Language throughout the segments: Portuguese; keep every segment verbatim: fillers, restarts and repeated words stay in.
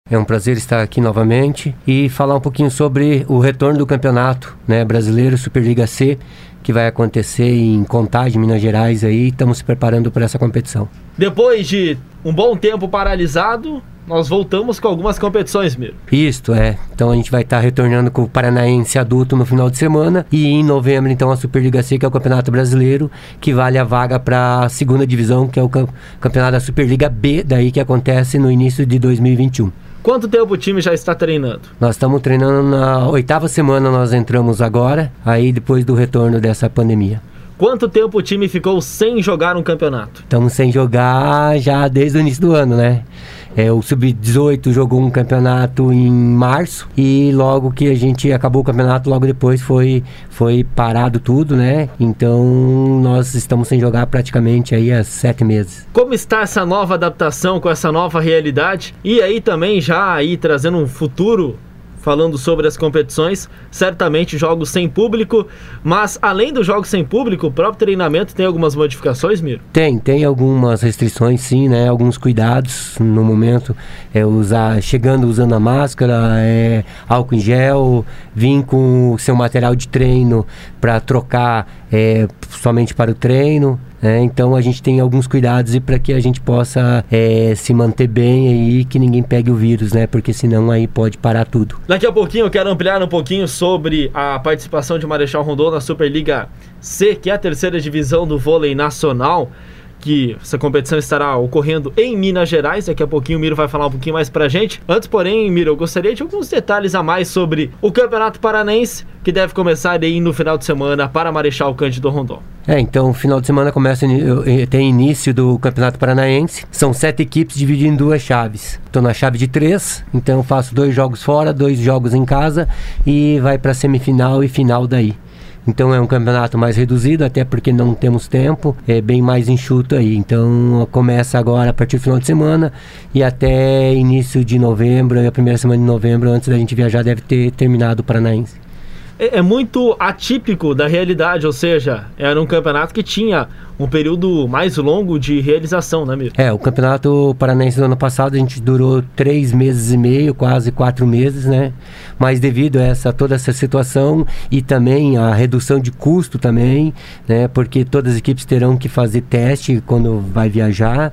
É um prazer estar aqui novamente e falar um pouquinho sobre o retorno do campeonato, né, brasileiro, Superliga C, que vai acontecer em Contagem, Minas Gerais. Aí estamos se preparando para essa competição. Depois de um bom tempo paralisado, nós voltamos com algumas competições, Miro. Isso, é. Então a gente vai estar retornando com o Paranaense adulto no final de semana e em novembro, então, a Superliga C, que é o Campeonato Brasileiro, que vale a vaga para a segunda divisão, que é o Campeonato da Superliga B, daí que acontece no início de dois mil e vinte e um. Quanto tempo o time já está treinando? Nós estamos treinando na oitava semana, nós entramos agora, aí depois do retorno dessa pandemia. Quanto tempo o time ficou sem jogar um campeonato? Estamos sem jogar já desde o início do ano, né? É, o sub dezoito jogou um campeonato em março e logo que a gente acabou o campeonato, logo depois foi, foi parado tudo, né? Então nós estamos sem jogar praticamente aí há sete meses. Como está essa nova adaptação com essa nova realidade? E aí também já aí trazendo um futuro, falando sobre as competições, certamente jogos sem público, mas além dos jogos sem público, o próprio treinamento tem algumas modificações, Miro? Tem, tem algumas restrições sim, né? Alguns cuidados no momento, é usar, chegando usando a máscara, é, álcool em gel, vir com o seu material de treino para trocar é, somente para o treino. É, então a gente tem alguns cuidados e para que a gente possa é, se manter bem aí, que ninguém pegue o vírus, né? Porque senão aí pode parar tudo. Daqui a pouquinho eu quero ampliar um pouquinho sobre a participação de Marechal Rondon na Superliga C, que é a terceira divisão do vôlei nacional, que essa competição estará ocorrendo em Minas Gerais. Daqui a pouquinho o Miro vai falar um pouquinho mais pra gente. Antes, porém, Miro, eu gostaria de alguns detalhes a mais sobre o Campeonato Paranaense, que deve começar aí no final de semana para Marechal Cândido Rondon. É, então, final de semana começa, tem início do Campeonato Paranaense. São sete equipes divididas em duas chaves. Estou na chave de três, então eu faço dois jogos fora, dois jogos em casa e vai para semifinal e final daí. Então é um campeonato mais reduzido, até porque não temos tempo, é bem mais enxuto aí. Então começa agora a partir do final de semana e até início de novembro, a primeira semana de novembro, antes da gente viajar, deve ter terminado o Paranaense. É, é muito atípico da realidade, ou seja, era um campeonato que tinha um período mais longo de realização, né, Miro? É, o Campeonato Paranaense do ano passado a gente durou três meses e meio, quase quatro meses, né? Mas devido a essa, toda essa situação e também a redução de custo também, né? Porque todas as equipes terão que fazer teste quando vai viajar.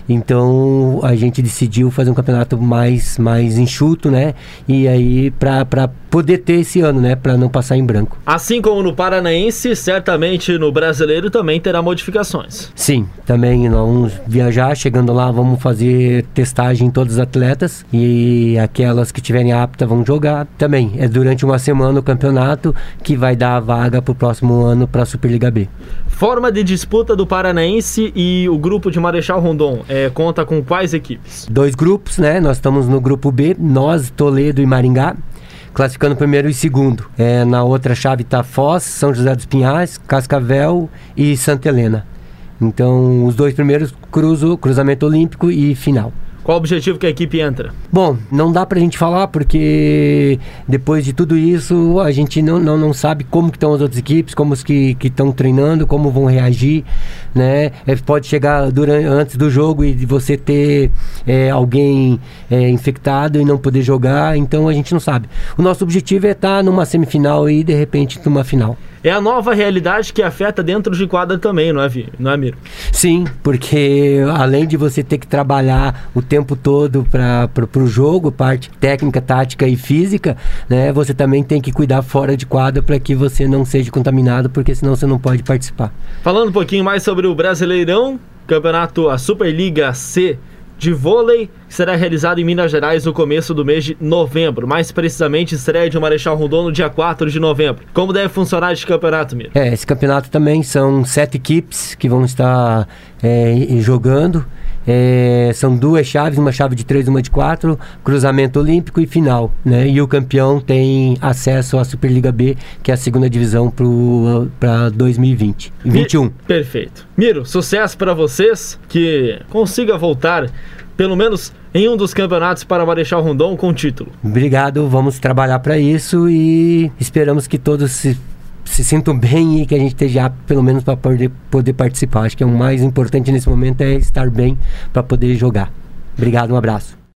Então a gente decidiu fazer um campeonato mais, mais enxuto, né? E aí para poder ter esse ano, né? Para não passar em branco. Assim como no Paranaense, certamente no Brasileiro também terá modificações. Sim, também nós vamos viajar, chegando lá vamos fazer testagem em todos os atletas e aquelas que tiverem aptas vão jogar também. É durante uma semana o campeonato que vai dar a vaga para o próximo ano para a Superliga B. Forma de disputa do Paranaense e o grupo de Marechal Rondon, é, conta com quais equipes? Dois grupos, né? Nós estamos no grupo B, nós, Toledo e Maringá, classificando primeiro e segundo. É, na outra chave está Foz, São José dos Pinhais, Cascavel e Santa Helena. Então, os dois primeiros cruzam, cruzamento olímpico e final. Qual o objetivo que a equipe entra? Bom, não dá pra gente falar porque depois de tudo isso a gente não, não, não sabe como que estão as outras equipes, como os que estão treinando, como vão reagir, né? É, pode chegar durante, antes do jogo e você ter é, alguém é, infectado e não poder jogar, então a gente não sabe. O nosso objetivo é estar numa semifinal e de repente numa final. É a nova realidade que afeta dentro de quadra também, não é, não é, Miro? Sim, porque além de você ter que trabalhar o tempo todo para o jogo, parte técnica, tática e física, né, você também tem que cuidar fora de quadra para que você não seja contaminado, porque senão você não pode participar. Falando um pouquinho mais sobre o Brasileirão, campeonato, a Superliga C de vôlei, que será realizado em Minas Gerais no começo do mês de novembro. Mais precisamente, estreia de Marechal Rondon no dia quatro de novembro. Como deve funcionar esse campeonato, Miro? É, esse campeonato também são sete equipes que vão estar é, jogando. É, são duas chaves, uma chave de três, uma de quatro, cruzamento olímpico e final, né? E o campeão tem acesso à Superliga B, que é a segunda divisão para dois mil e vinte e vinte e um. Perfeito. Miro, sucesso para vocês, que consiga voltar pelo menos em um dos campeonatos para Marechal Rondon com título. Obrigado, vamos trabalhar para isso e esperamos que todos se se sintam bem e que a gente esteja apto, pelo menos, para poder, poder participar. Acho que é o mais importante nesse momento é estar bem para poder jogar. Obrigado, um abraço.